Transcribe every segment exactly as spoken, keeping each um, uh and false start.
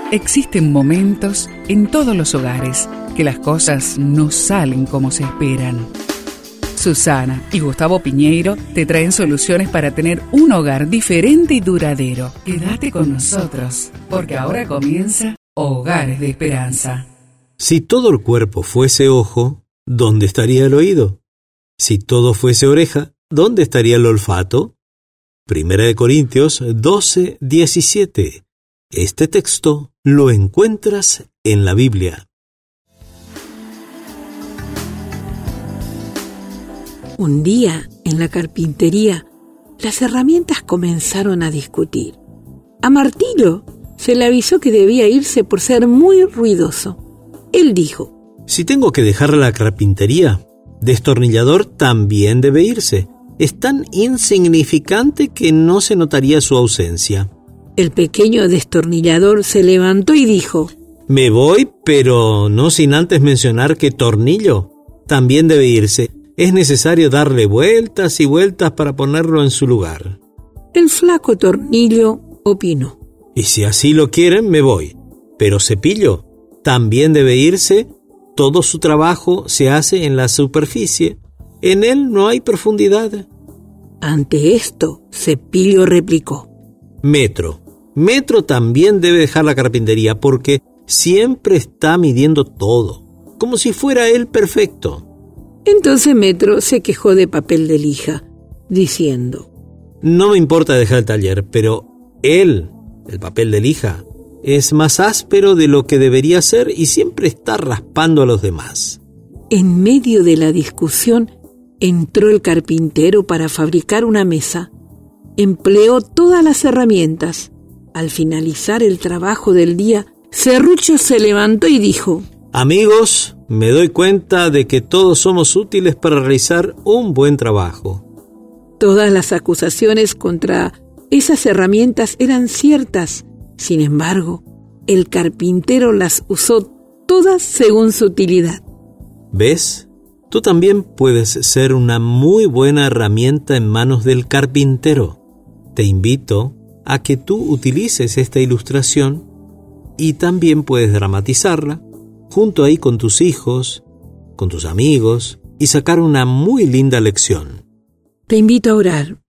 Existen momentos en todos los hogares que las cosas no salen como se esperan. Susana y Gustavo Piñeiro te traen soluciones para tener un hogar diferente y duradero. Quédate con nosotros, porque ahora comienza Hogares de Esperanza. Si todo el cuerpo fuese ojo, ¿dónde estaría el oído? Si todo fuese oreja, ¿dónde estaría el olfato? Primera de Corintios doce, diecisiete. Este texto lo encuentras en la Biblia. Un día, en la carpintería, las herramientas comenzaron a discutir. A Martillo se le avisó que debía irse por ser muy ruidoso. Él dijo: Si tengo que dejar la carpintería, Destornillador también debe irse. Es tan insignificante que no se notaría su ausencia. El pequeño Destornillador se levantó y dijo: Me voy, pero no sin antes mencionar que Tornillo también debe irse. Es necesario darle vueltas y vueltas para ponerlo en su lugar. El flaco Tornillo opinó: Y si así lo quieren, me voy. Pero Cepillo también debe irse. Todo su trabajo se hace en la superficie. En él no hay profundidad. Ante esto, Cepillo replicó: Metro. Metro también debe dejar la carpintería porque siempre está midiendo todo, como si fuera él perfecto. Entonces Metro se quejó de Papel de Lija, diciendo: No me importa dejar el taller, pero él, el Papel de Lija, es más áspero de lo que debería ser y siempre está raspando a los demás. En medio de la discusión, entró el carpintero para fabricar una mesa. Empleó todas las herramientas. Al finalizar el trabajo del día, Serrucho se levantó y dijo: Amigos, me doy cuenta de que todos somos útiles para realizar un buen trabajo. Todas las acusaciones contra esas herramientas eran ciertas. Sin embargo, el carpintero las usó todas según su utilidad. ¿Ves? Tú también puedes ser una muy buena herramienta en manos del carpintero. Te invito a que tú utilices esta ilustración y también puedes dramatizarla junto ahí con tus hijos, con tus amigos y sacar una muy linda lección. Te invito a orar.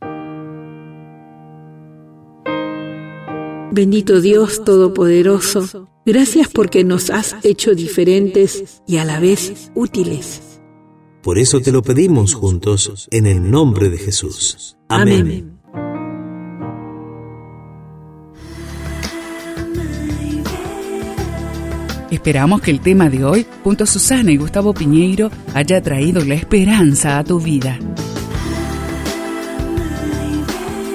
Bendito Dios Todopoderoso, gracias porque nos has hecho diferentes y a la vez útiles. Por eso te lo pedimos juntos en el nombre de Jesús. Amén. Amén. Esperamos que el tema de hoy, junto a Susana y Gustavo Piñeiro, haya traído la esperanza a tu vida.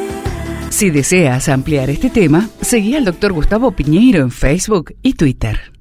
Si deseas ampliar este tema, seguí al doctor Gustavo Piñeiro en Facebook y Twitter.